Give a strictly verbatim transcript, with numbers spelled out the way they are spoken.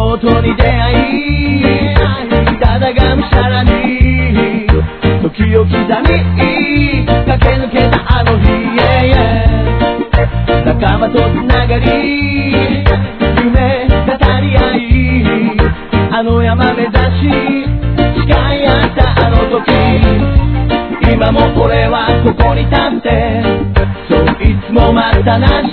妹に出会いただがむしゃらに時を刻み駆け抜けたあの日、yeah, yeah、 仲間とつながり夢語り合いあの山目指し誓い合ったあの時、今も俺はここに立ってそういつもまた同